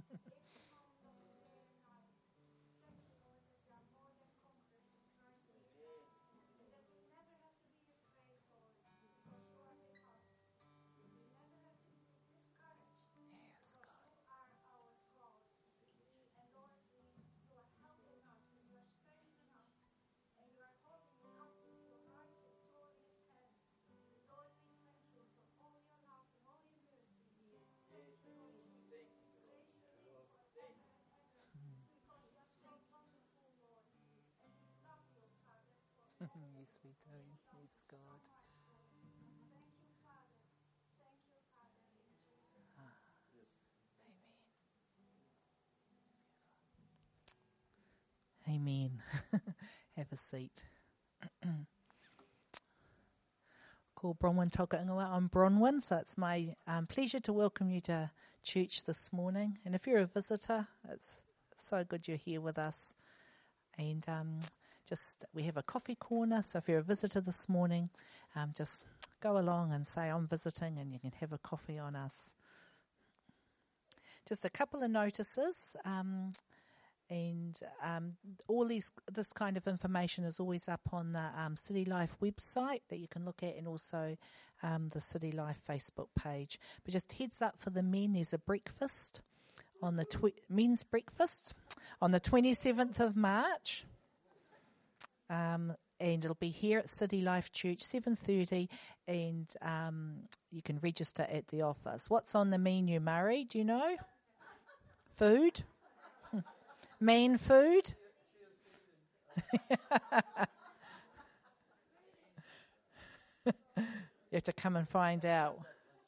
Yes, we do. Yes, God. Amen. Have a seat. Ko Bronwyn toka ingoa. I'm Bronwyn, so it's my pleasure to welcome you to church this morning. And if you're a visitor, it's so good you're here with us. And we have a coffee corner, so if you're a visitor this morning, just go along and say, I'm visiting, and you can have a coffee on us. Just a couple of notices. All this kind of information is always up on the City Life website that you can look at, and also the City Life Facebook page. But just heads up for the men, there's a breakfast on the men's breakfast on the 27th of March. And it'll be here at City Life Church, 7:30, and you can register at the office. What's on the menu, Murray? Do you know? Food? Man food? You have to come and find out.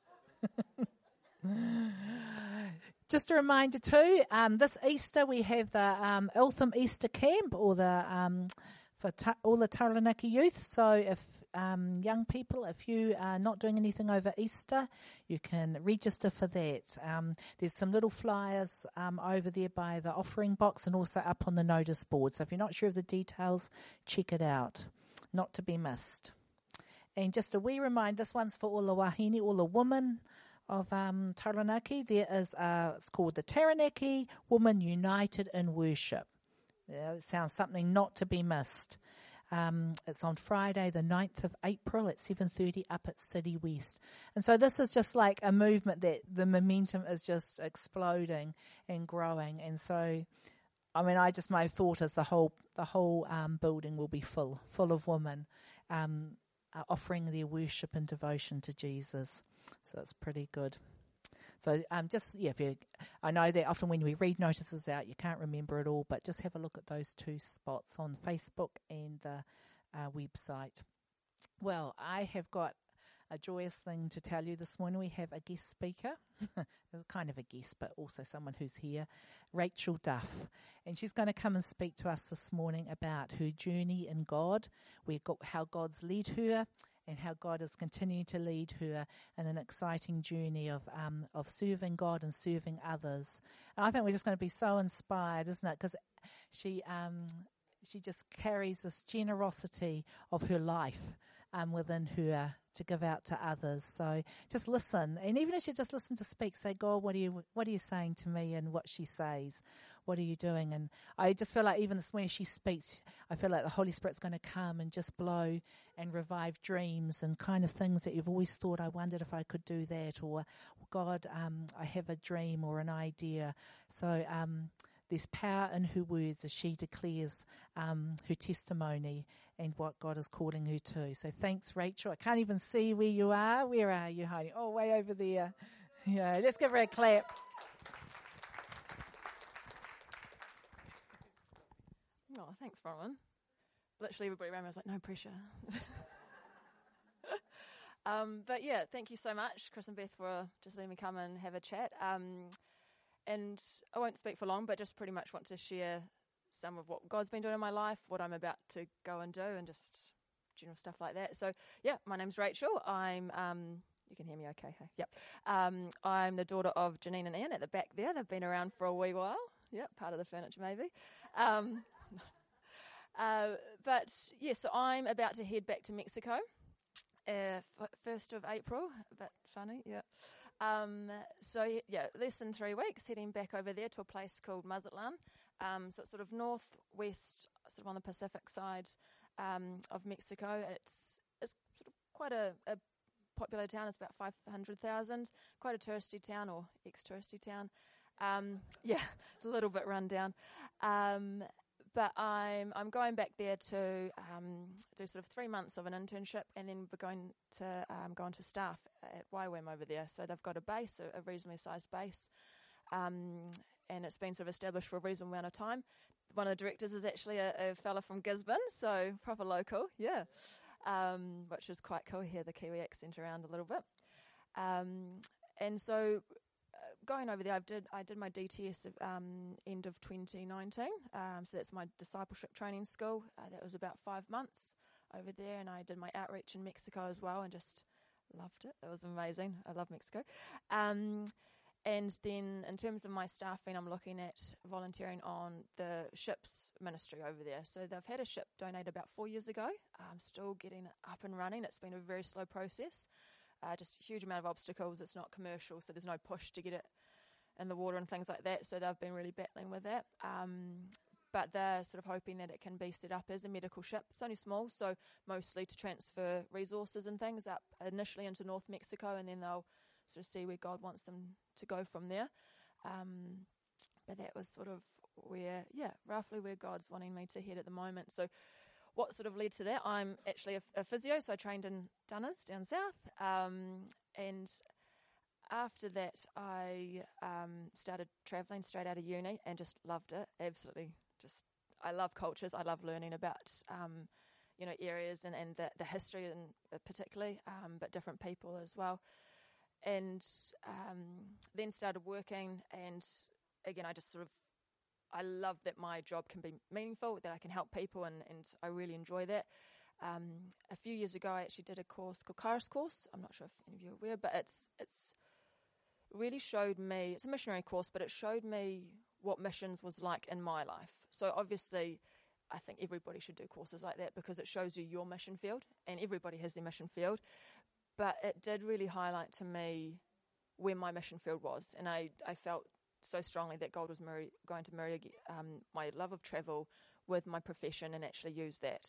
Just a reminder too, this Easter we have the Eltham Easter Camp, or the for all the Taranaki youth. So if young people, if you are not doing anything over Easter, you can register for that. There's some little flyers over there by the offering box, and also up on the notice board. So if you're not sure of the details, check it out. Not to be missed. And just a wee reminder, this one's for all the wahine, all the women of Taranaki. There is it's called the Taranaki Women United in Worship. Yeah, it sounds something not to be missed. It's on Friday, the 9th of April at 7:30 up at City West. And so this is just like a movement that the momentum is just exploding and growing. And so, I mean, my thought is the whole building will be full of women offering their worship and devotion to Jesus. So it's pretty good. So I know that often when we read notices out, you can't remember it all, but just have a look at those two spots on Facebook and the website. Well, I have got a joyous thing to tell you this morning. We have a guest speaker, kind of a guest, but also someone who's here, Rachel Duff. And she's going to come and speak to us this morning about her journey in God, how God's led her, and how God is continuing to lead her in an exciting journey of serving God and serving others. And I think we're just going to be so inspired, isn't it? Because she just carries this generosity of her life within her to give out to others. So just listen, and even if you just listen to speak, say, God, what are you saying to me? And what she says, what are you doing? And I just feel like even this morning she speaks, I feel like the Holy Spirit's going to come and just blow and revive dreams and kind of things that you've always thought, I wondered if I could do that, or God, I have a dream or an idea. So there's power in her words as she declares her testimony and what God is calling her to. So thanks, Rachel. I can't even see where you are. Where are you, honey? Oh, way over there. Yeah, let's give her a clap. Oh, thanks, Bronwyn. Literally everybody around me was like, no pressure. But yeah, thank you so much, Chris and Beth, for just letting me come and have a chat. And I won't speak for long, but just pretty much want to share some of what God's been doing in my life, what I'm about to go and do, and just general stuff like that. So yeah, my name's Rachel. I'm, you can hear me okay, hey? Yep. I'm the daughter of Janine and Ian at the back there. They've been around for a wee while. Yep, part of the furniture maybe. But yeah, so I'm about to head back to Mexico, 1st of April, a bit funny, yeah. Less than 3 weeks, heading back over there to a place called Mazatlan. So it's sort of northwest, sort of on the Pacific side of Mexico. It's sort of quite a popular town. It's about 500,000. Quite a touristy town, or ex-touristy town. It's a little bit run down. But I'm going back there to do sort of 3 months of an internship, and then we're going to go into staff at YWAM over there. So they've got a base, a reasonably sized base, and it's been sort of established for a reasonable amount of time. One of the directors is actually a fella from Gisborne, so proper local, which is quite cool. Hear the Kiwi accent around a little bit. And so going over there, I did my DTS end of 2019. So that's my discipleship training school. That was about 5 months over there, and I did my outreach in Mexico as well, and just loved it. It was amazing. I love Mexico. And then in terms of my staffing, I'm looking at volunteering on the ships ministry over there. So they've had a ship donated about 4 years ago. I'm still getting it up and running. It's been a very slow process. Just a huge amount of obstacles. It's not commercial, so there's no push to get it in the water and things like that. So they've been really battling with that. But they're sort of hoping that it can be set up as a medical ship. It's only small, so mostly to transfer resources and things up initially into North Mexico, and then they'll sort of see where God wants them to go from there. But that was sort of roughly where God's wanting me to head at the moment. So what sort of led to that? I'm actually a physio, so I trained in Dunners down south. And after that, I started travelling straight out of uni and just loved it. Absolutely. I love cultures. I love learning about, areas and the history and particularly, but different people as well. And then started working, and again, I love that my job can be meaningful, that I can help people, and I really enjoy that. A few years ago, I actually did a course called Kairos Course. I'm not sure if any of you are aware, but it's really showed me, it's a missionary course, but it showed me what missions was like in my life. So obviously, I think everybody should do courses like that because it shows you your mission field, and everybody has their mission field. But it did really highlight to me where my mission field was, and I felt so strongly that God was going to marry my love of travel with my profession and actually use that.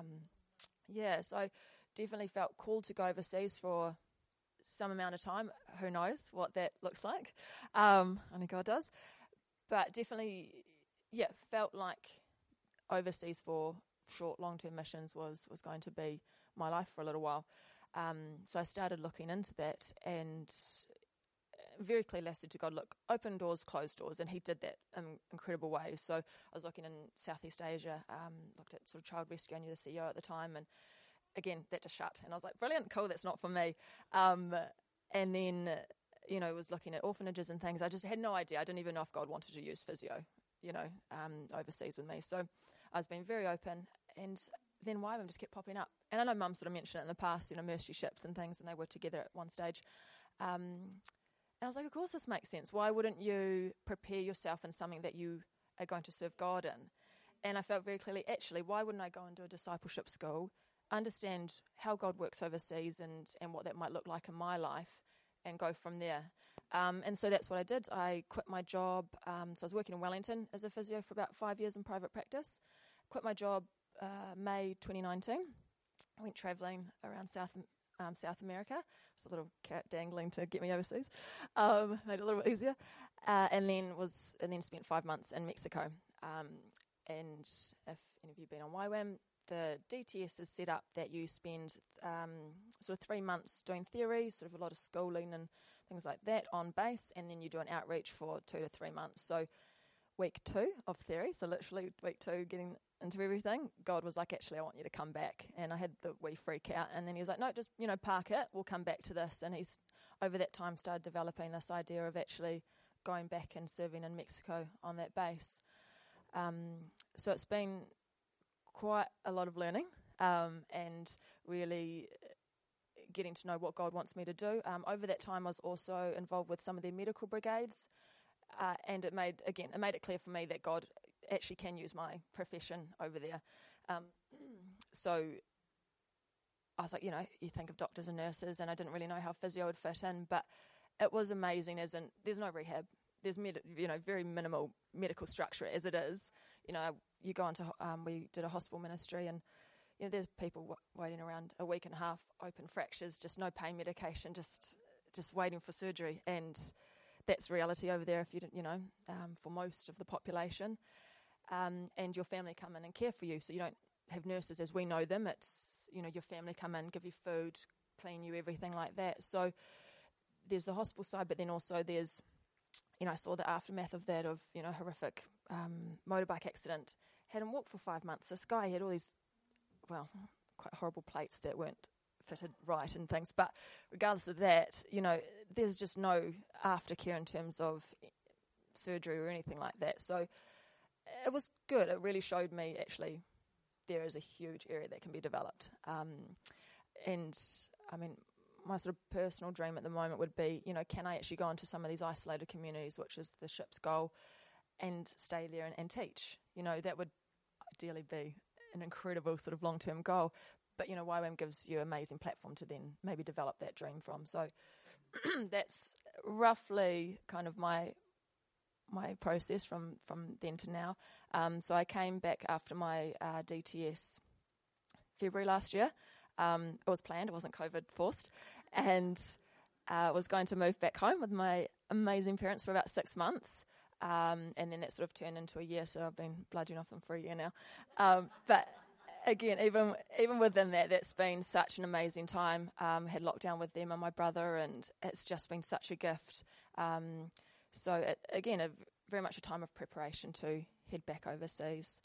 So I definitely felt called to go overseas for some amount of time. Who knows what that looks like? Only God does. But definitely, felt like overseas for short, long-term missions was going to be my life for a little while. So I started looking into that, and very clearly I said to God, look, open doors, closed doors, and he did that in incredible ways. So I was looking in Southeast Asia, looked at sort of child rescue. I knew the CEO at the time, and again, that just shut. And I was like, brilliant, cool, that's not for me. And then, was looking at orphanages and things. I just had no idea. I didn't even know if God wanted to use physio, overseas with me. So I was being very open, and then YWAM just kept popping up. And I know Mum sort of mentioned it in the past, mercy ships and things, and they were together at one stage. And I was like, of course this makes sense. Why wouldn't you prepare yourself in something that you are going to serve God in? And I felt very clearly, actually, why wouldn't I go and do a discipleship school, understand how God works overseas and what that might look like in my life, and go from there? And so that's what I did. I quit my job. So I was working in Wellington as a physio for about 5 years in private practice. Quit my job May 2019. I went travelling around South America. Just a little carrot dangling to get me overseas. Made it a little bit easier. And then spent 5 months in Mexico. And if any of you have been on YWAM, the DTS is set up that you spend sort of 3 months doing theory, sort of a lot of schooling and things like that on base, and then you do an outreach for 2 to 3 months. So week 2 of theory, so literally week 2 getting into everything, God was like, actually, I want you to come back. And I had the wee freak out, and then he was like, no, just, park it, we'll come back to this. And he's, over that time, started developing this idea of actually going back and serving in Mexico on that base. So it's been quite a lot of learning, and really getting to know what God wants me to do. Over that time, I was also involved with some of their medical brigades, and it made it clear for me that God actually can use my profession over there. So I was like, you think of doctors and nurses, and I didn't really know how physio would fit in, but it was amazing. As in, there's no rehab. There's very minimal medical structure as it is. You go into we did a hospital ministry, and there's people waiting around a week and a half, open fractures, just no pain medication, just waiting for surgery, and that's reality over there. If you don't, for most of the population, and your family come in and care for you, so you don't have nurses as we know them. It's your family come in, give you food, clean you, everything like that. So there's the hospital side, but then also there's, I saw the aftermath of that, of, horrific motorbike accident. Had him walk for 5 months. This guy had all these, quite horrible plates that weren't fitted right and things. But regardless of that, there's just no aftercare in terms of surgery or anything like that. So it was good. It really showed me, actually, there is a huge area that can be developed. And, I mean, my sort of personal dream at the moment would be, can I actually go into some of these isolated communities, which is the ship's goal, and stay there and teach? That would ideally be an incredible sort of long-term goal. But, YWAM gives you an amazing platform to then maybe develop that dream from. So that's roughly kind of my process from then to now. So I came back after my DTS February last year. It was planned, it wasn't COVID forced, and was going to move back home with my amazing parents for about 6 months, and then that sort of turned into a year, so I've been bludgeoning off them for a year now. But again, even within that, that's been such an amazing time. Had lockdown with them and my brother, and it's just been such a gift. So very much a time of preparation to head back overseas.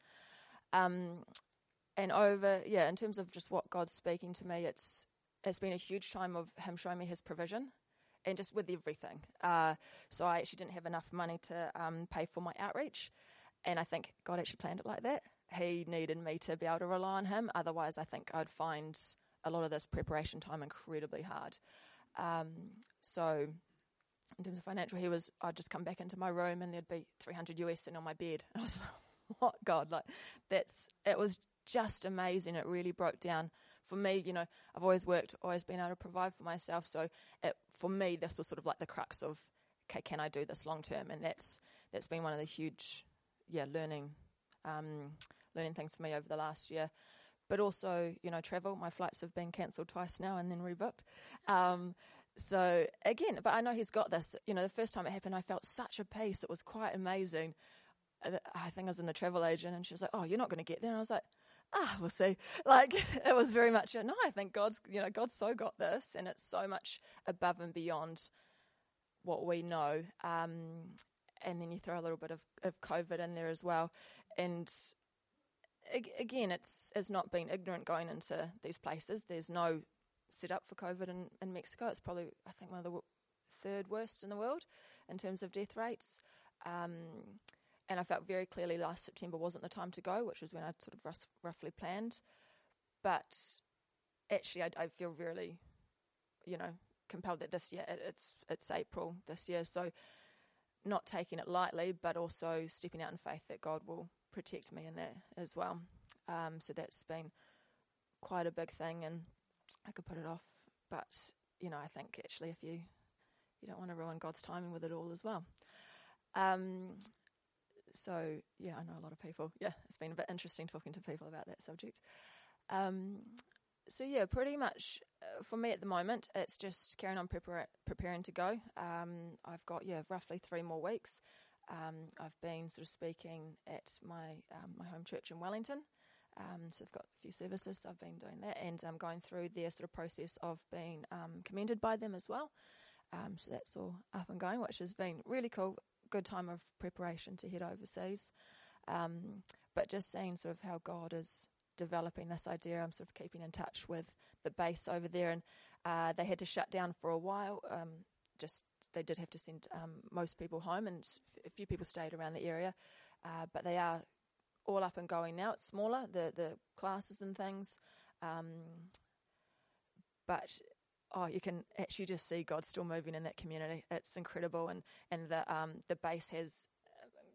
And in terms of just what God's speaking to me, it's been a huge time of Him showing me His provision, and just with everything. So I actually didn't have enough money to pay for my outreach, and I think God actually planned it like that. He needed me to be able to rely on Him. Otherwise, I think I'd find a lot of this preparation time incredibly hard. So in terms of financial, I'd just come back into my room and there'd be $300 sitting on my bed. And I was like, what, God? It was just amazing. It really broke down for me. I've always worked, always been able to provide for myself. So for me, this was sort of like the crux of, okay, can I do this long term? And that's been one of the huge, learning things for me over the last year. But also, travel. My flights have been cancelled twice now and then rebooked. So again, but I know He's got this. The first time it happened, I felt such a peace. It was quite amazing. I think I was in the travel agent, and she was like, "Oh, you're not going to get there." And I was like, we'll see. It was very much, no, I think God's so got this, and it's so much above and beyond what we know. And then you throw a little bit of COVID in there as well. And again, it's not being ignorant going into these places. There's no set up for COVID in Mexico. It's probably, I think, one of the third worst in the world in terms of death rates. And I felt very clearly last September wasn't the time to go, which was when I'd sort of roughly planned. But actually, I feel really, compelled that this year, it's April this year. So not taking it lightly, but also stepping out in faith that God will protect me in that as well. So that's been quite a big thing, and I could put it off. But, I think actually if you don't want to ruin God's timing with it all as well. So, I know a lot of people. It's been a bit interesting talking to people about that subject. Pretty much for me at the moment, it's just carrying on preparing to go. I've got, roughly 3 more weeks. I've been sort of speaking at my home church in Wellington. So I've got a few services, so I've been doing that, and I'm going through their sort of process of being commended by them as well. So that's all up and going, which has been really cool. Good time of preparation to head overseas. But just seeing sort of how God is developing this idea. I'm sort of keeping in touch with the base over there, and they had to shut down for a while. They did have to send most people home, and a few people stayed around the area. But they are all up and going now. It's smaller, the classes and things. But you can actually just see God still moving in that community. It's incredible, and the base has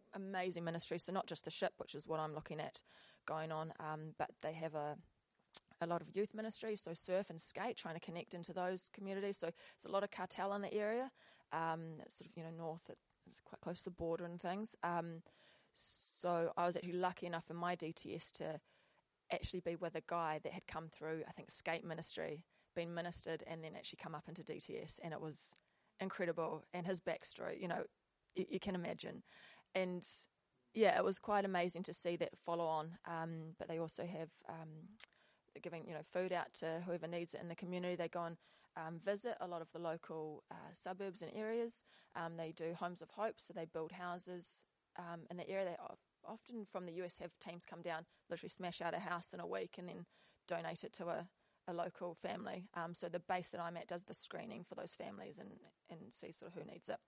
amazing ministry. So not just the ship, which is what I'm looking at going on, but they have a a lot of youth ministry, so surf and skate, trying to connect into those communities. So it's a lot of cartel in the area, sort of, north, it's quite close to the border and things. So I was actually lucky enough in my DTS to actually be with a guy that had come through, I think, skate ministry, been ministered, and then actually come up into DTS, and it was incredible. And his backstory, you can imagine. And yeah, it was quite amazing to see that follow on. But they also have giving food out to whoever needs it in the community. They go and visit a lot of the local suburbs and areas. They do Homes of Hope, so they build houses in the area. They often from the US have teams come down, literally smash out a house in a week and then donate it to a local family. So the base that I'm at does the screening for those families and see sort of who needs it.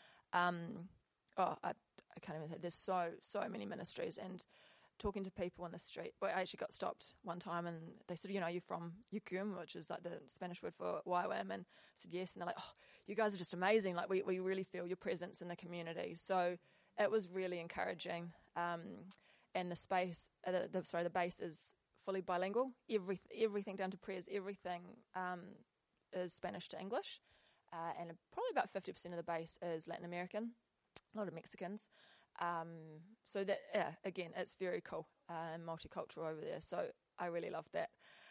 I can't even think. There's so many ministries, and talking to people on the street. Well, I actually got stopped one time and they said, are you from Yukum, which is like the Spanish word for YWAM? And I said, yes. And they're like, oh, you guys are just amazing. Like we really feel your presence in the community. So it was really encouraging. And the space, the base is fully bilingual. Everything down to prayers, everything is Spanish to English. And probably about 50% of the base is Latin American, a lot of Mexicans. So that, again, it's very cool and multicultural over there. So I really love that.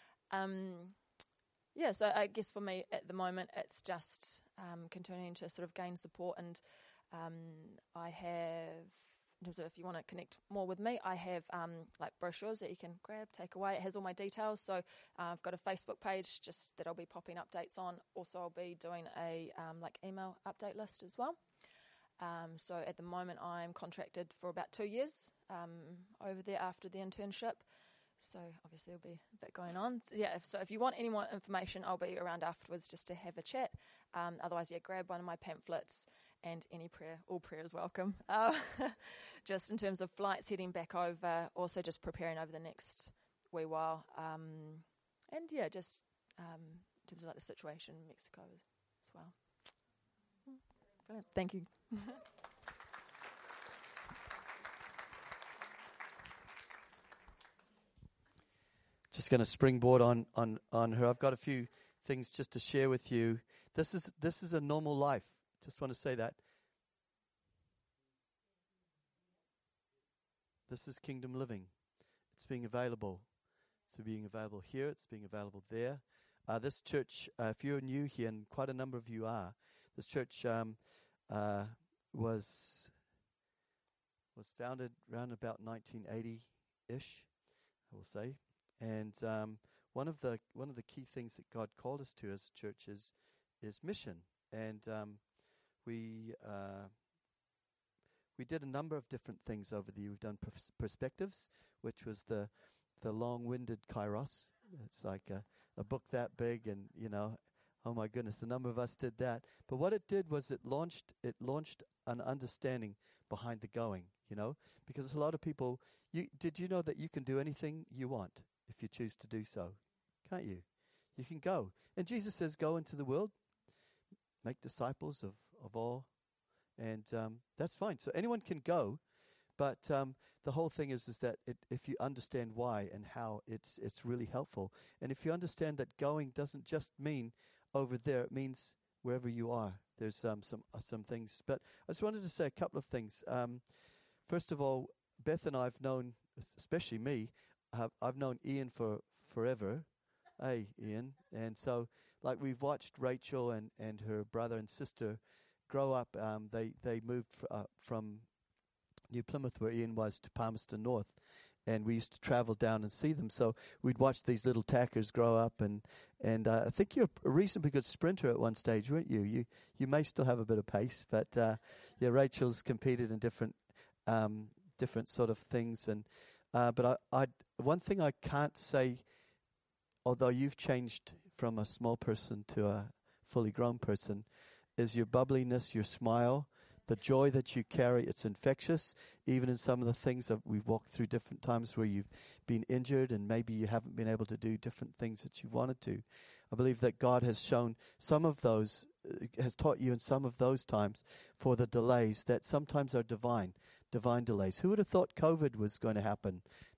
So I guess for me at the moment, it's just continuing to sort of gain support. And I have, in terms of if you want to connect more with me, I have like brochures that you can grab, take away. It has all my details. So I've got a Facebook page just that I'll be popping updates on. Also, I'll be doing a like email update list as well. So at the moment, I'm contracted for about 2 years over there after the internship. So obviously there'll be a bit going on. So if you want any more information, I'll be around afterwards just to have a chat. Otherwise, grab one of my pamphlets, and any prayer, all prayer is welcome. Just in terms of flights heading back over, also just preparing over the next wee while. Just in terms of like the situation in Mexico as well. Brilliant. Thank you. Just going to springboard on her. I've got a few things just to share with you. This is a normal life. Just want to say that. This is kingdom living. It's being available. It's being available here. It's being available there. This church, if you're new here, and quite a number of you are, this church was founded around about 1980-ish, I will say. And one of the key things that God called us to as a church is mission. And we did a number of different things over the year. We've done perspectives, which was the long-winded kairos. It's like a book that big, and oh my goodness, a number of us did that. But what it did was it launched an understanding behind the going, because a lot of people, did you know that you can do anything you want if you choose to do so? Can't you? You can go. And Jesus says, go into the world, make disciples of all, and that's fine. So anyone can go, but the whole thing is that if you understand why and how, it's really helpful. And if you understand that going doesn't just mean over there, it means wherever you are. There's some things. But I just wanted to say a couple of things. First of all, Beth and I have known, especially me, I've known Ian for forever. Hey, Ian. And so, like, we've watched Rachel and her brother and sister grow up. They moved from New Plymouth, where Ian was, to Palmerston North. And we used to travel down and see them. So we'd watch these little tackers grow up. And I think you're a reasonably good sprinter at one stage, weren't you? You may still have a bit of pace. But, Rachel's competed in different sort of things. And but one thing I can't say, although you've changed from a small person to a fully grown person, is your bubbliness, your smile, the joy that you carry. It's infectious, even in some of the things that we've walked through, different times where you've been injured and maybe you haven't been able to do different things that you've wanted to. I believe that God has shown some of those, has taught you in some of those times for the delays that sometimes are divine delays. Who would have thought COVID was going to happen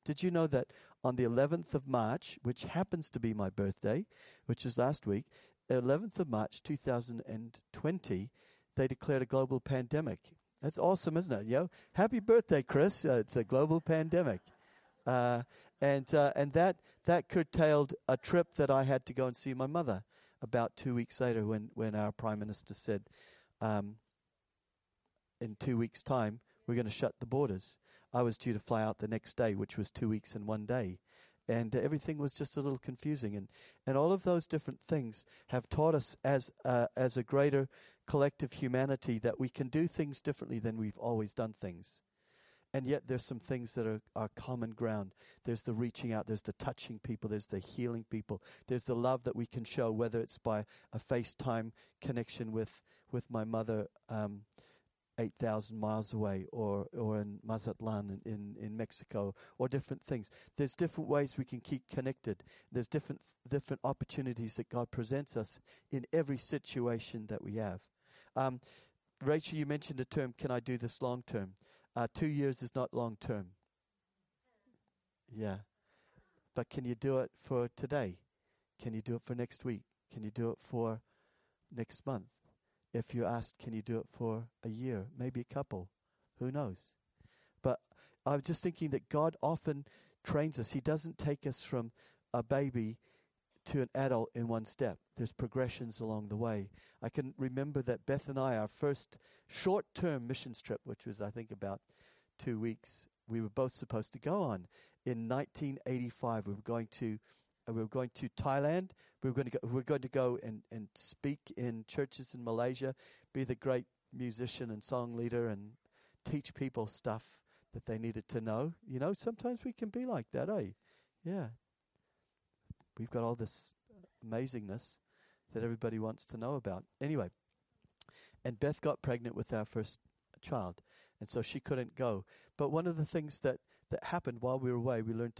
Did you know that on the 11th of March, which happens to be my birthday, which was last week, 11th of March 2020, they declared a global pandemic. That's awesome, isn't it? Happy birthday, Chris. It's a global pandemic. And that curtailed a trip that I had to go and see my mother about 2 weeks later when our Prime Minister said, in 2 weeks' time, we're going to shut the borders. I was due to fly out the next day, which was 2 weeks and 1 day. And everything was just a little confusing. And all of those different things have taught us as a greater collective humanity that we can do things differently than we've always done things. And yet there's some things that are common ground. There's the reaching out. There's the touching people. There's the healing people. There's the love that we can show, whether it's by a FaceTime connection with my mother 8,000 miles away or in Mazatlan in Mexico, or different things. There's different ways we can keep connected. There's different opportunities that God presents us in every situation that we have. Rachel, you mentioned the term, can I do this long term? 2 years is not long term. Yeah. But can you do it for today? Can you do it for next week? Can you do it for next month? If you're asked, can you do it for a year? Maybe a couple. Who knows? But I was just thinking that God often trains us. He doesn't take us from a baby to an adult in one step. There's progressions along the way. I can remember that Beth and I, our first short-term missions trip, which was, I think, about 2 weeks, we were both supposed to go on. In 1985, we were going to Thailand. We were going to go and speak in churches in Malaysia, be the great musician and song leader, and teach people stuff that they needed to know. Sometimes we can be like that, eh? Yeah. We've got all this amazingness that everybody wants to know about. Anyway, and Beth got pregnant with our first child, and so she couldn't go. But one of the things that happened while we were away, we had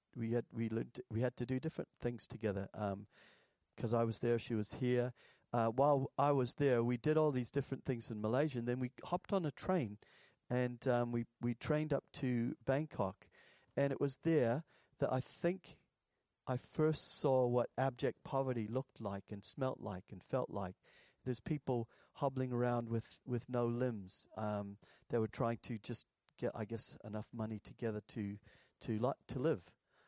to do different things together. Because I was there, she was here. While I was there, we did all these different things in Malaysia, and then we hopped on a train, and we trained up to Bangkok, and it was there that I think I first saw what abject poverty looked like and smelt like and felt like. There's people hobbling around with no limbs. They were trying to just get, I guess, enough money together to live.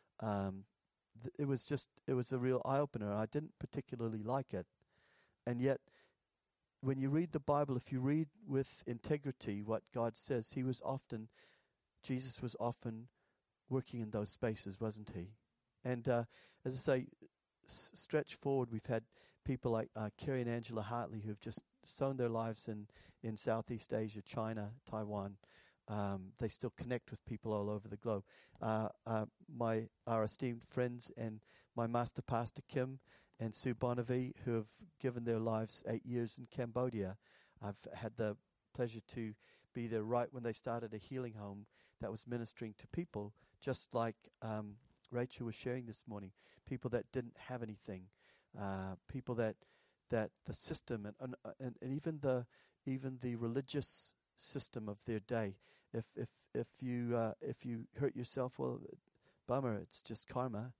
It was a real eye-opener. I didn't particularly like it. And yet, when you read the Bible, if you read with integrity what God says, Jesus was often working in those spaces, wasn't he? And as I say, stretch forward, we've had people like Kerry and Angela Hartley who've just sown their lives in Southeast Asia, China, Taiwan. They still connect with people all over the globe. Our esteemed friends and my master pastor Kim and Sue Bonavie, who have given their lives 8 years in Cambodia. I've had the pleasure to be there right when they started a healing home that was ministering to people, just like Rachel was sharing this morning. People that didn't have anything, people that the system and even the religious system of their day. If you hurt yourself, well, bummer. It's just karma,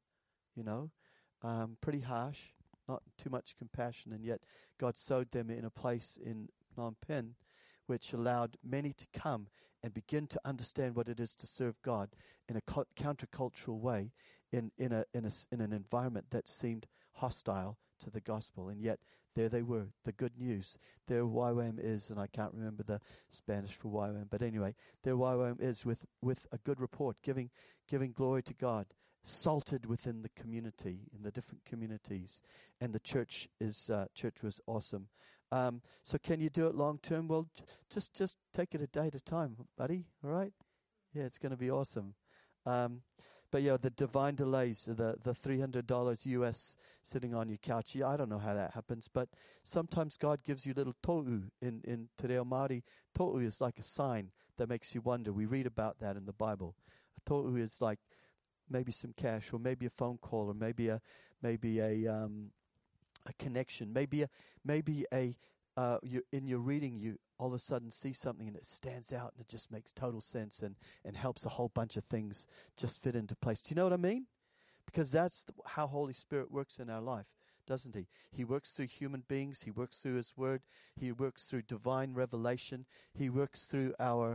pretty harsh, not too much compassion, and yet God sowed them in a place in Phnom Penh, which allowed many to come and begin to understand what it is to serve God in a countercultural way, in an environment that seemed hostile to the gospel, and yet there they were, the good news. Their YWAM is, and I can't remember the Spanish for YWAM, but anyway, their YWAM is with a good report, giving glory to God, salted within the community, in the different communities, and the church was awesome. So can you do it long term? Well, just take it a day at a time, buddy. All right? Yeah, it's going to be awesome. But yeah, the divine delays, the $300 US sitting on your couch. Yeah, I don't know how that happens, but sometimes God gives you little to'u. In Te Reo Māori, to'u is like a sign that makes you wonder. We read about that in the Bible. A to'u is like maybe some cash, or maybe a phone call, or maybe a connection, maybe a in your reading, you all of a sudden see something and it stands out and it just makes total sense and helps a whole bunch of things just fit into place. Do you know what I mean? Because that's how Holy Spirit works in our life, doesn't he? He works through human beings. He works through his word. He works through divine revelation. He works through our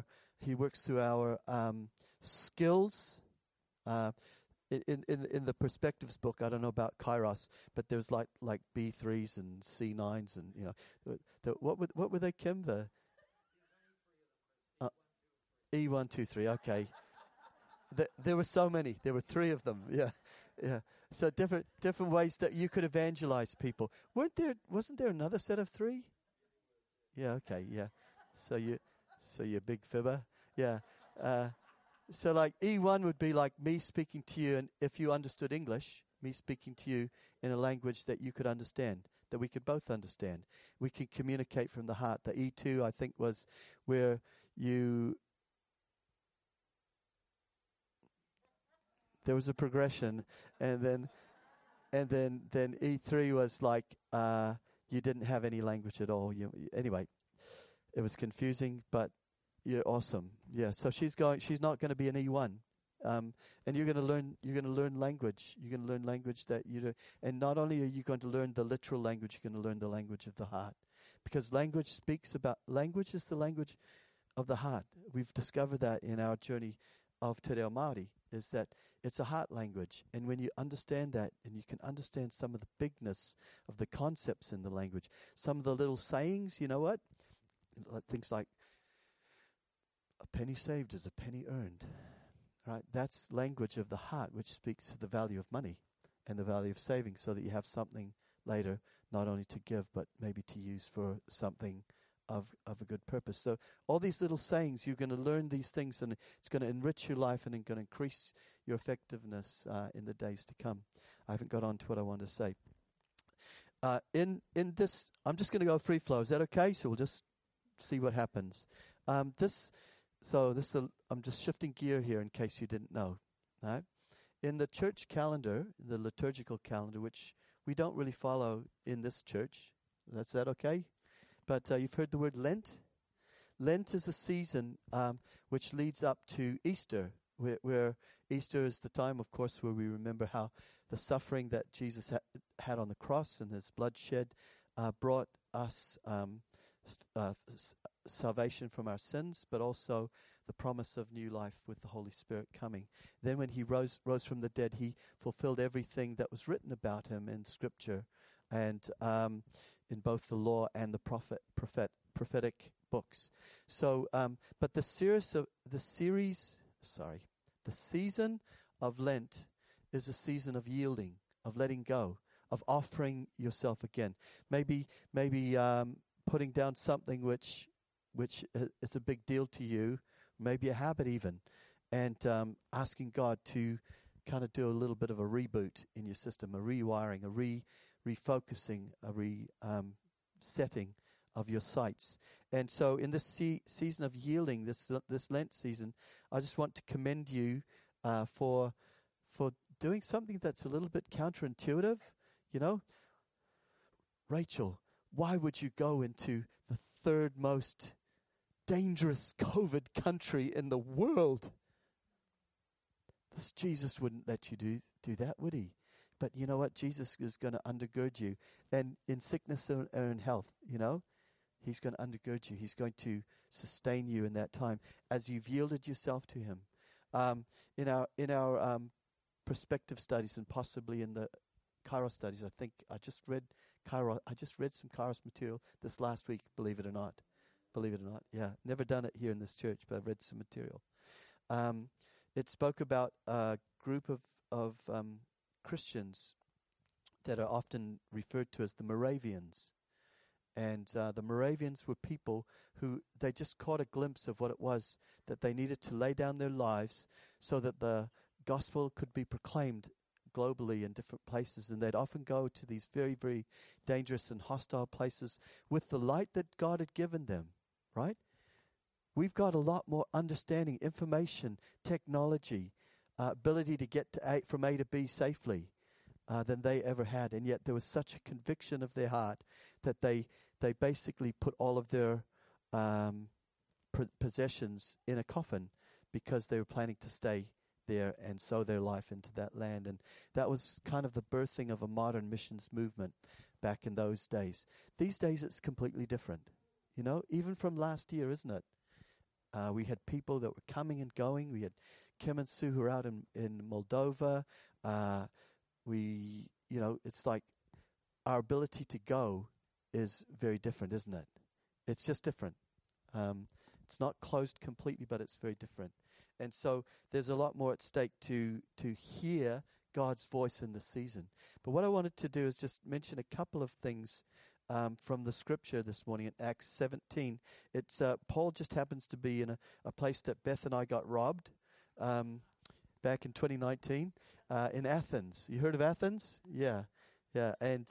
skills. In the Perspectives book, I don't know about Kairos, but there's like B3s and C9s and what were they, Kim? The E1, 2, 3. Okay, there were so many. There were 3 of them. Yeah. So different ways that you could evangelize people. Wasn't there another set of 3? Yeah. Okay. Yeah. So you're a big fibber. Yeah. So like E1 would be like me speaking to you, and if you understood English, me speaking to you in a language that you could understand, that we could both understand. We could communicate from the heart. The E2, I think, was where there was a progression, and then E3 was like you didn't have any language at all. Anyway, it was confusing, but you're awesome. Yeah. So she's not going to be an E1, and you're going to learn language. You're going to learn language that you do, and not only are you going to learn the literal language, you're going to learn the language of the heart, because language is the language of the heart. We've discovered that in our journey of Te Reo Māori, is that it's a heart language, and when you understand that, and you can understand some of the bigness of the concepts in the language, some of the little sayings, you know what, things like, a penny saved is a penny earned, right? That's language of the heart, which speaks to the value of money and the value of saving, so that you have something later, not only to give, but maybe to use for something of a good purpose. So all these little sayings, you're going to learn these things, and it's going to enrich your life and it's going to increase your effectiveness in the days to come. I haven't got on to what I want to say. In this, I'm just going to go free flow. Is that okay? So we'll just see what happens. I'm just shifting gear here in case you didn't know. Right? In the church calendar, the liturgical calendar, which we don't really follow in this church, is that okay? But you've heard the word Lent. Lent is a season which leads up to Easter, where Easter is the time, of course, where we remember how the suffering that Jesus had on the cross and his bloodshed brought us salvation from our sins, but also the promise of new life with the Holy Spirit coming. Then when he rose from the dead, he fulfilled everything that was written about him in Scripture and in both the law and the prophetic books. So, but the season of Lent is a season of yielding, of letting go, of offering yourself again. Maybe putting down something which is a big deal to you, maybe a habit even, and asking God to kind of do a little bit of a reboot in your system, a rewiring, a refocusing, a setting of your sights. And so in this season of yielding, this Lent season, I just want to commend you for doing something that's a little bit counterintuitive. You know, Rachel, why would you go into the third most dangerous COVID country in the world? This Jesus wouldn't let you do that, would he? But you know what? Jesus is going to undergird you. And in sickness or in health, you know, he's going to undergird you. He's going to sustain you in that time as you've yielded yourself to him. In our perspective studies and possibly in the Kairos studies, I think I just read some Kairos material this last week, believe it or not. Yeah. Never done it here in this church, but I've read some material. It spoke about a group of Christians that are often referred to as the Moravians. And the Moravians were people who, they just caught a glimpse of what it was that they needed to lay down their lives so that the gospel could be proclaimed globally in different places. And they'd often go to these very, very dangerous and hostile places with the light that God had given them, right? We've got a lot more understanding, information, technology, ability to get from A to B safely than they ever had. And yet there was such a conviction of their heart that they they basically put all of their possessions in a coffin because they were planning to stay there and sow their life into that land. And that was kind of the birthing of a modern missions movement back in those days. These days it's completely different, even from last year, isn't it? We had people that were coming and going. We had Kim and Sue who are out in Moldova. It's like our ability to go is very different, isn't it? It's just different. It's not closed completely, but it's very different. And so there's a lot more at stake to hear God's voice in this season. But what I wanted to do is just mention a couple of things from the scripture this morning in Acts 17. It's Paul just happens to be in a place that Beth and I got robbed back in 2019 in Athens. You heard of Athens? Yeah. And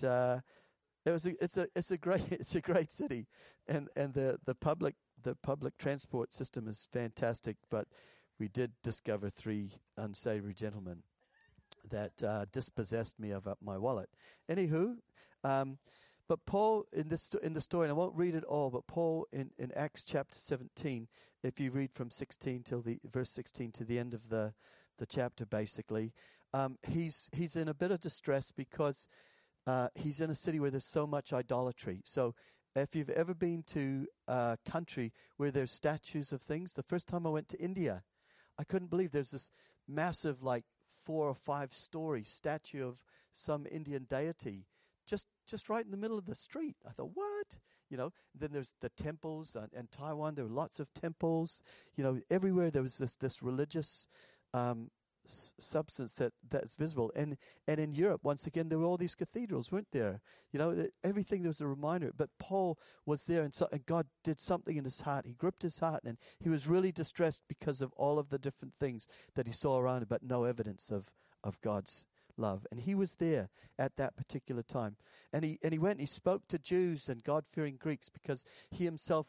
it's a great city, and the public transport system is fantastic. But we did discover 3 unsavory gentlemen that dispossessed me of my wallet. Anywho, but Paul in the story, and I won't read it all, but Paul in Acts chapter 17, if you read from 16 till verse 16 to the end of the chapter, basically, he's in a bit of distress because he's in a city where there's so much idolatry. So if you've ever been to a country where there's statues of things, the first time I went to India, I couldn't believe there's this massive, 4 or 5 story statue of some Indian deity just right in the middle of the street. I thought, what? Then there's the temples in Taiwan. There were lots of temples. Everywhere there was this religious substance that's visible. And in Europe, once again, there were all these cathedrals, weren't there? Everything, there was a reminder. But Paul was there, and God did something in his heart. He gripped his heart, and he was really distressed because of all of the different things that he saw around him, but no evidence of God's love. And he was there at that particular time. And he went and he spoke to Jews and God-fearing Greeks because he himself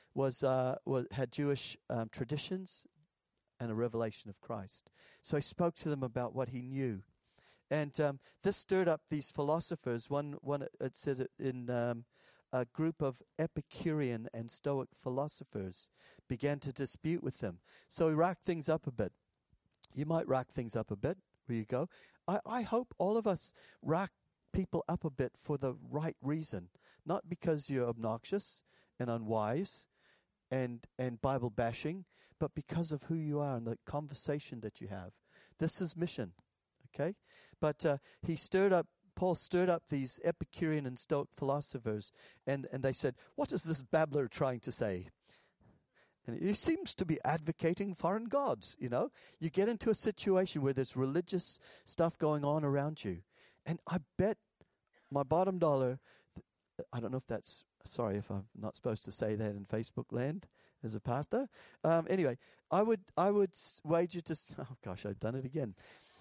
had Jewish traditions and a revelation of Christ. So he spoke to them about what he knew. And this stirred up these philosophers. One it said in a group of Epicurean and Stoic philosophers began to dispute with him. So he racked things up a bit. You might rack things up a bit where you go. I hope all of us rack people up a bit for the right reason. Not because you're obnoxious and unwise and Bible bashing, but because of who you are and the conversation that you have. This is mission, okay? But Paul stirred up these Epicurean and Stoic philosophers, and they said, what is this babbler trying to say? And he seems to be advocating foreign gods, You get into a situation where there's religious stuff going on around you. And I bet my bottom dollar, I don't know if that's, sorry if I'm not supposed to say that in Facebook land as a pastor. Anyway, I would wager to, oh gosh, I've done it again.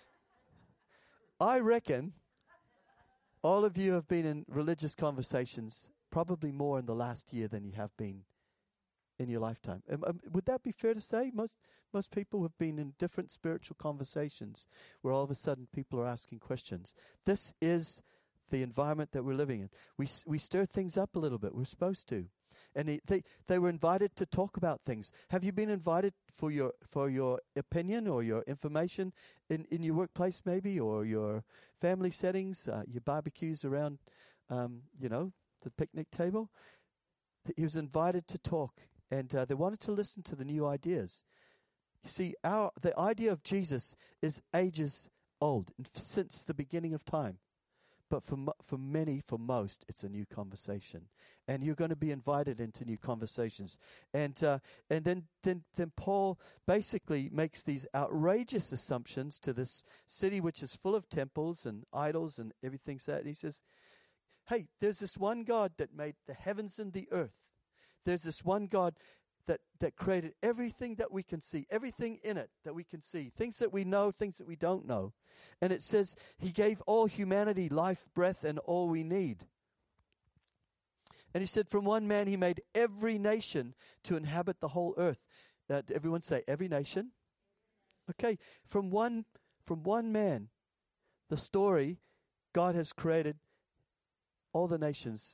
I reckon all of you have been in religious conversations probably more in the last year than you have been in your lifetime. Would that be fair to say? Most people have been in different spiritual conversations where all of a sudden people are asking questions. This is the environment that we're living in. We stir things up a little bit. We're supposed to. And they were invited to talk about things. Have you been invited for your opinion or your information in your workplace maybe, or your family settings, your barbecues around, the picnic table? He was invited to talk, and they wanted to listen to the new ideas. You see, the idea of Jesus is ages old, since the beginning of time. But for most, it's a new conversation, and you're going to be invited into new conversations. And then Paul basically makes these outrageous assumptions to this city, which is full of temples and idols and everything. And he says, "Hey, there's this one God that made the heavens and the earth. There's this one God that created everything that we can see, everything in it that we can see, things that we know, things that we don't know. And it says he gave all humanity life, breath, and all we need. And he said from one man he made every nation to inhabit the whole earth." Everyone say, every nation? Okay, from one man, the story, God has created all the nations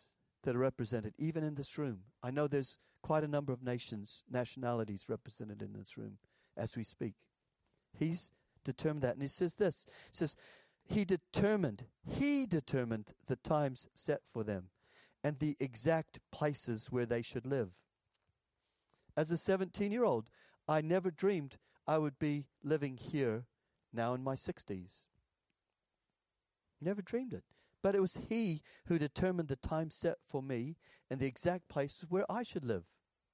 that are represented, even in this room. I know there's quite a number of nationalities represented in this room as we speak. He's determined that. And he says this. He says, He determined the times set for them and the exact places where they should live. As a 17-year-old, I never dreamed I would be living here now in my 60s. Never dreamed it. But it was He who determined the time set for me and the exact places where I should live.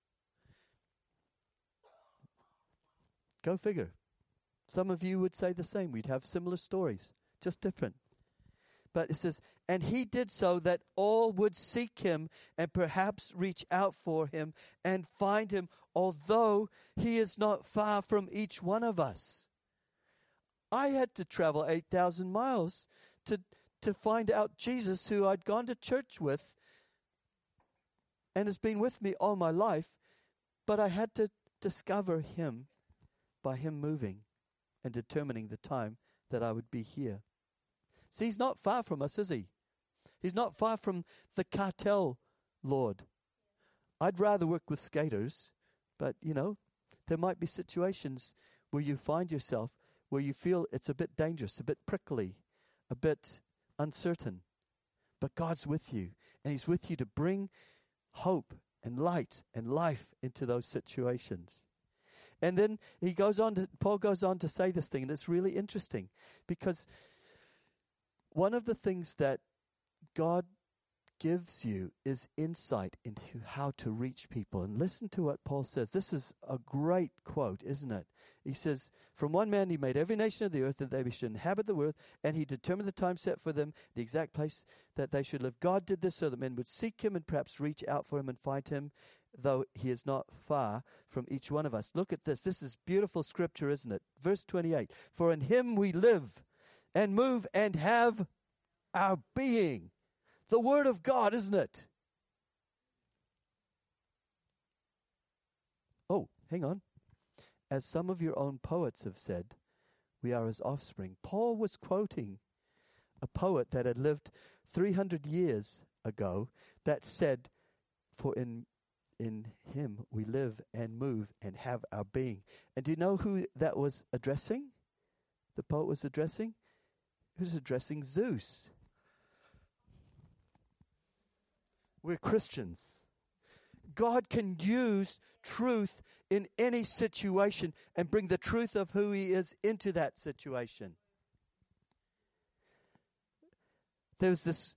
Go figure. Some of you would say the same. We'd have similar stories, just different. But it says, and He did so that all would seek Him and perhaps reach out for Him and find Him, although He is not far from each one of us. I had to travel 8,000 miles to find out Jesus, who I'd gone to church with and has been with me all my life, but I had to discover Him by Him moving and determining the time that I would be here. See, He's not far from us, is He? He's not far from the cartel lord. I'd rather work with skaters, but, there might be situations where you find yourself, where you feel it's a bit dangerous, a bit prickly, a bit uncertain. But God's with you, and He's with you to bring hope and light and life into those situations. And then Paul goes on to say this thing, and it's really interesting, because one of the things that God gives you is insight into how to reach people. And listen to what Paul says. This is a great quote, isn't it? He says, from one man He made every nation of the earth that they should inhabit the earth, and He determined the time set for them, the exact place that they should live. God did this so that men would seek Him and perhaps reach out for Him and find Him, though He is not far from each one of us. Look at this. This is beautiful scripture, isn't it? Verse 28, for in Him we live and move and have our being. The Word of God, isn't it? Oh, hang on. As some of your own poets have said, we are His offspring. Paul was quoting a poet that had lived 300 years ago that said, for in Him we live and move and have our being. And do you know who that was addressing? The poet was addressing? He was addressing Zeus. We're Christians. God can use truth in any situation and bring the truth of who He is into that situation. There was this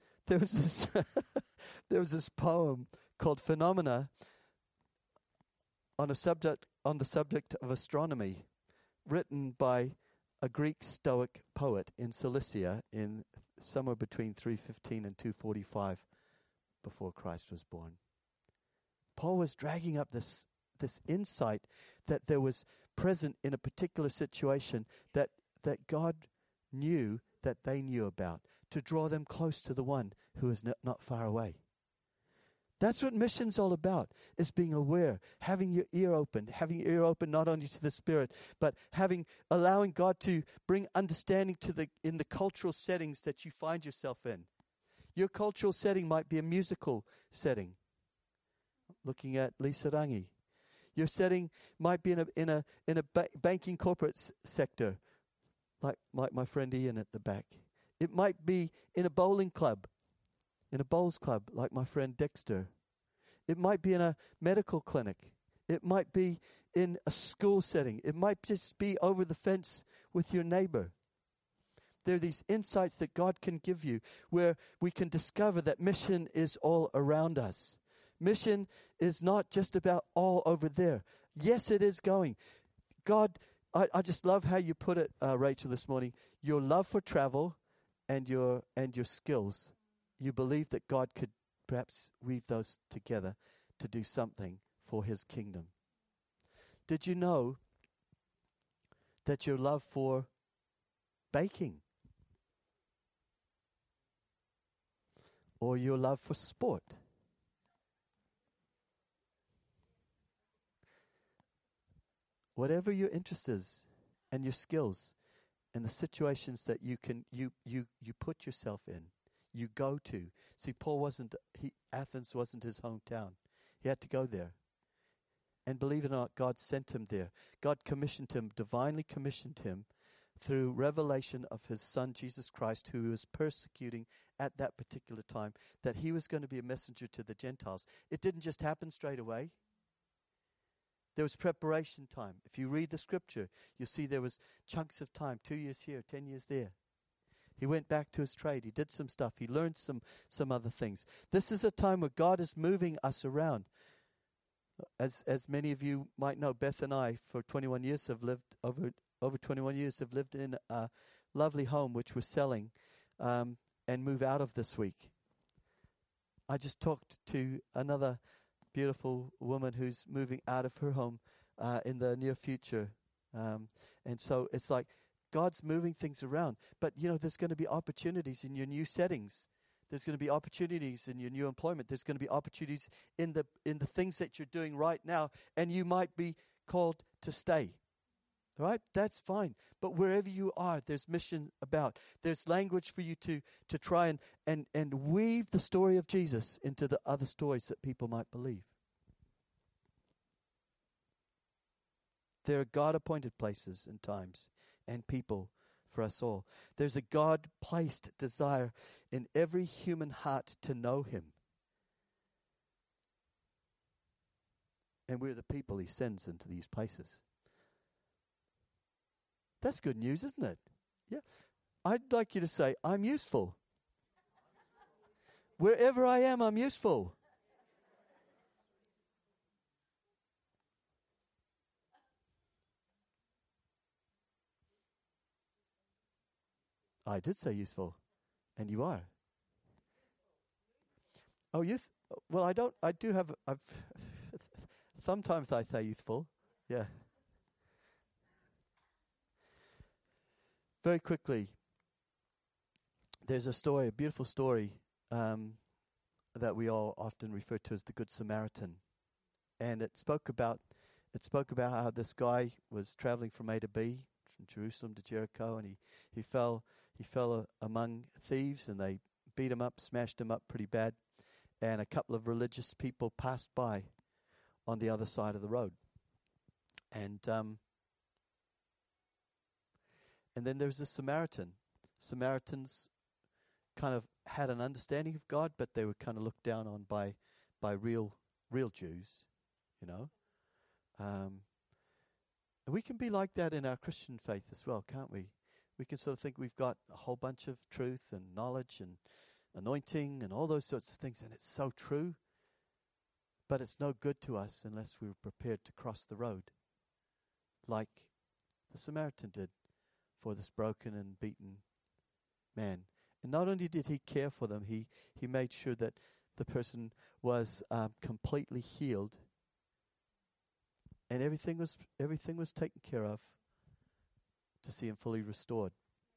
poem called Phenomena on the subject of astronomy, written by a Greek Stoic poet in Cilicia in somewhere between 315 and 245 before Christ was born. Paul was dragging up this insight that there was present in a particular situation that God knew, that they knew about, to draw them close to the one who is not far away. That's what mission's all about, is being aware, having your ear open not only to the Spirit, but allowing God to bring understanding in the cultural settings that you find yourself in. Your cultural setting might be a musical setting. Looking at Lisa Rangi. Your setting might be in a banking corporate sector, like my friend Ian at the back. It might be in a bowling club, in a bowls club, like my friend Dexter. It might be in a medical clinic. It might be in a school setting. It might just be over the fence with your neighbor. There are these insights that God can give you where we can discover that mission is all around us. Mission is not just about all over there. Yes, it is going. God, I just love how you put it, Rachel, this morning. Your love for travel and your skills. You believe that God could perhaps weave those together to do something for His kingdom. Did you know that your love for baking or your love for sport, whatever your interest is and your skills and the situations that you put yourself in, you go to. See, Athens wasn't his hometown. He had to go there. And believe it or not, God sent him there. God commissioned him, divinely commissioned him through revelation of his son, Jesus Christ, who he was persecuting at that particular time, that he was going to be a messenger to the Gentiles. It didn't just happen straight away. There was preparation time. If you read the scripture, you'll see there was chunks of time, 2 years here, 10 years there. He went back to his trade. He did some stuff. He learned some other things. This is a time where God is moving us around. As many of you might know, Beth and I, for 21 years, have lived over 21 years, have lived in a lovely home which we're selling and move out of this week. I just talked to another beautiful woman who's moving out of her home in the near future. And so it's like God's moving things around. But, there's going to be opportunities in your new settings. There's going to be opportunities in your new employment. There's going to be opportunities in the things that you're doing right now. And you might be called to stay. Right? That's fine. But wherever you are, there's mission about. There's language for you to try and weave the story of Jesus into the other stories that people might believe. There are God-appointed places and times and people for us all. There's a God-placed desire in every human heart to know him. And we're the people he sends into these places. That's good news, isn't it? Yeah. I'd like you to say, I'm useful. Wherever I am, I'm useful. I did say useful, and you are. Oh, well, I do have, sometimes I say youthful, yeah. Very quickly, there's a beautiful story that we all often refer to as the Good Samaritan, and it spoke about how this guy was traveling from A to B, from Jerusalem to Jericho, and he fell among thieves, and they beat him up, smashed him up pretty bad, and a couple of religious people passed by on the other side of the road, and then there was a Samaritan. Samaritans kind of had an understanding of God, but they were kind of looked down on by real Jews, And we can be like that in our Christian faith as well, can't we? We can sort of think we've got a whole bunch of truth and knowledge and anointing and all those sorts of things, and it's so true, but it's no good to us unless we're prepared to cross the road, like the Samaritan did for this broken and beaten man. And not only did he care for them, he made sure that the person was completely healed, and everything was taken care of to see him fully restored.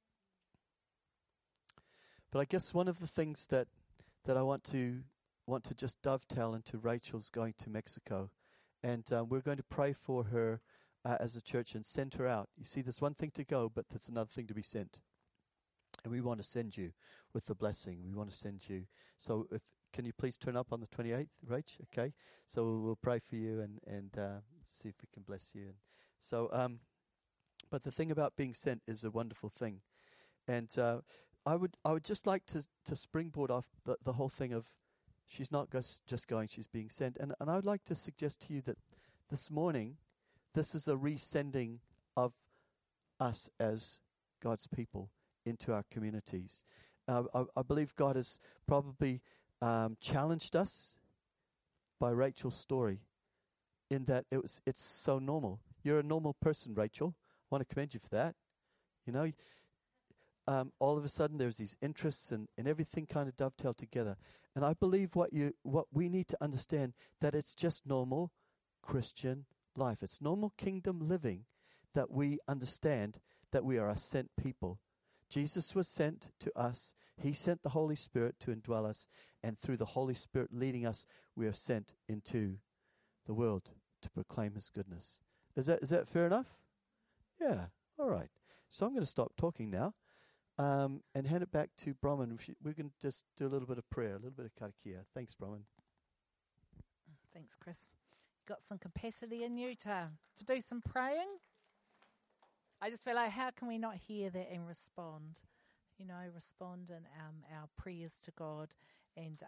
But I guess one of the things that I want to just dovetail into Rachel's going to Mexico, and we're going to pray for her as a church and send her out. You see, there's one thing to go, but there's another thing to be sent. And we want to send you with the blessing. We want to send you. So can you please turn up on the 28th, Rach? Okay. So we'll pray for you and see if we can bless you. And so, but the thing about being sent is a wonderful thing. And I would just like to springboard off the whole thing of she's not just going, she's being sent. And I would like to suggest to you that this morning, this is a resending of us as God's people into our communities. I believe God has probably challenged us by Rachel's story in that it's so normal. You're a normal person, Rachel. I want to commend you for that. All of a sudden there's these interests and everything kind of dovetailed together. And I believe what we need to understand, that it's just normal Christian life. It's normal kingdom living that we understand that we are a sent people. Jesus was sent to us. He sent the Holy Spirit to indwell us. And through the Holy Spirit leading us, we are sent into the world to proclaim his goodness. Is that fair enough? Yeah. All right. So I'm going to stop talking now. and hand it back to Brahman. We can just do a little bit of prayer, a little bit of karakia. Thanks, Brahman. Thanks, Chris. You got some capacity in you to do some praying. I just feel like, how can we not hear that and respond? Respond in our prayers to God and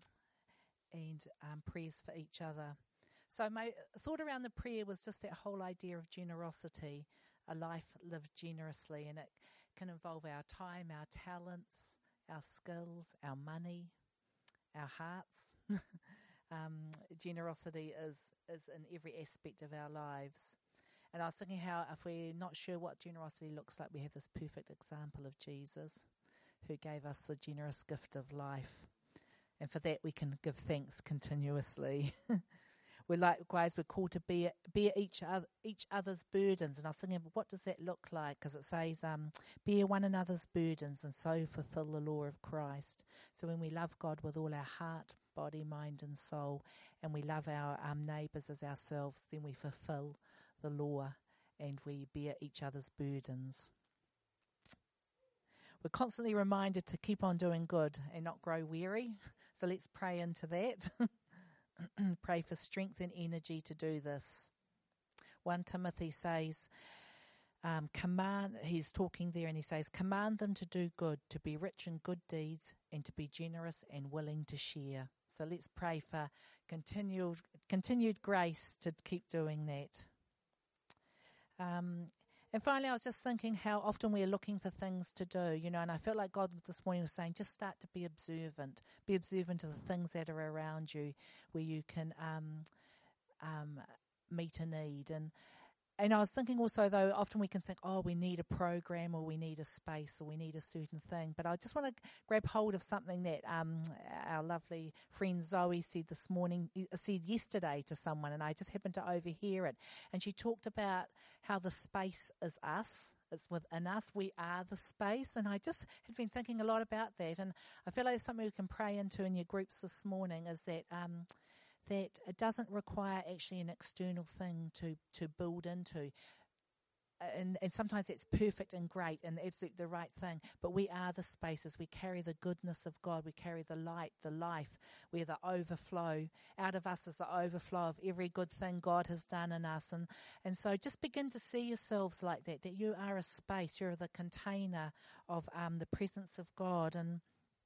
prayers for each other. So my thought around the prayer was just that whole idea of generosity, a life lived generously, and it can involve our time, our talents, our skills, our money, our hearts. Generosity is in every aspect of our lives. And I was thinking how if we're not sure what generosity looks like, we have this perfect example of Jesus, who gave us the generous gift of life. And for that we can give thanks continuously. We're called to bear each other's burdens. And I was thinking, what does that look like? Because it says, bear one another's burdens and so fulfill the law of Christ. So when we love God with all our heart, body, mind and soul, and we love our neighbours as ourselves, then we fulfill the law and we bear each other's burdens. We're constantly reminded to keep on doing good and not grow weary. So let's pray into that. Pray for strength and energy to do this. 1 Timothy says, he's talking there and he says, command them to do good, to be rich in good deeds, and to be generous and willing to share. So let's pray for continued grace to keep doing that. And finally, I was just thinking how often we're looking for things to do, and I felt like God this morning was saying, just start to be observant. Be observant of the things that are around you where you can meet a need. And I was thinking also, though, often we can think, we need a program or we need a space or we need a certain thing. But I just want to grab hold of something that our lovely friend Zoe said yesterday to someone, and I just happened to overhear it. And she talked about how the space is us. It's within us. We are the space. And I just had been thinking a lot about that. And I feel like it's something we can pray into in your groups this morning, is that that it doesn't require actually an external thing to build into. And sometimes it's perfect and great and absolutely the right thing, but we are the spaces. We carry the goodness of God. We carry the light, the life, where the overflow. Out of us is the overflow of every good thing God has done in us. And so just begin to see yourselves like that you are a space. You're the container of the presence of God. And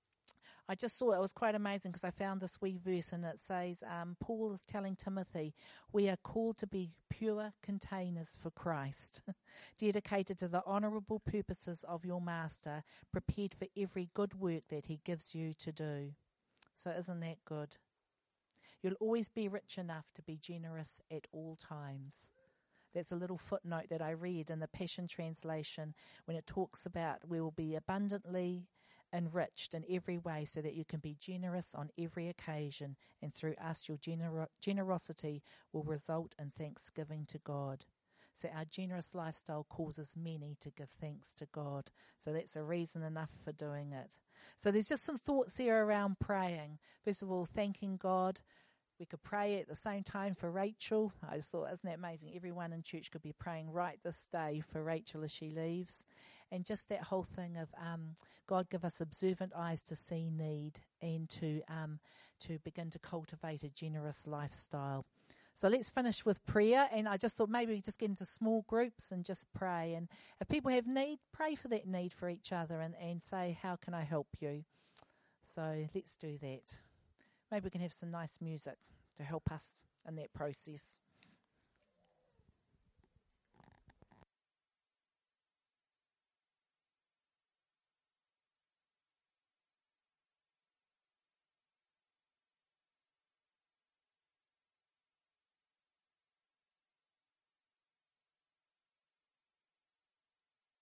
I just thought it was quite amazing because I found this wee verse and it says, Paul is telling Timothy, we are called to be pure containers for Christ, dedicated to the honourable purposes of your Master, prepared for every good work that he gives you to do. So isn't that good? You'll always be rich enough to be generous at all times. That's a little footnote that I read in the Passion Translation when it talks about we will be abundantly enriched in every way so that you can be generous on every occasion, and through us your generosity will result in thanksgiving to God. So our generous lifestyle causes many to give thanks to God. So that's a reason enough for doing it. So there's just some thoughts here around praying. First of all, thanking God. We could pray at the same time for Rachel. I just thought, isn't that amazing? Everyone in church could be praying right this day for Rachel as she leaves. And just that whole thing of God give us observant eyes to see need and to begin to cultivate a generous lifestyle. So let's finish with prayer. And I just thought maybe we just get into small groups and just pray. And if people have need, pray for that need for each other and say, how can I help you? So let's do that. Maybe we can have some nice music to help us in that process.